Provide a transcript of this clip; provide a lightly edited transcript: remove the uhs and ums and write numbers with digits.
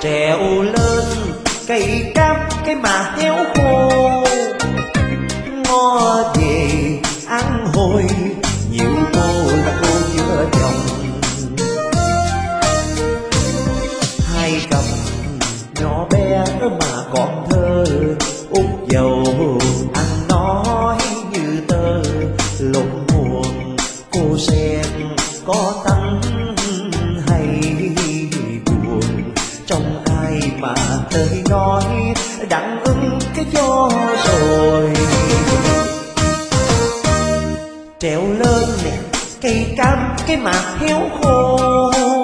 trèo lên cây cam cái mà héo khô, ngó về ăn hồi nhiều cô là cô chưa chồng. Hai cặp nhỏ bé mà còn thơ út dầu ăn nói như tơ, lộn nguồn cô sen có tánh hay buồn, trong ai mà lời nói đặng ứng cái gió rồi. Trèo lên nè cây cam cái mà héo khô,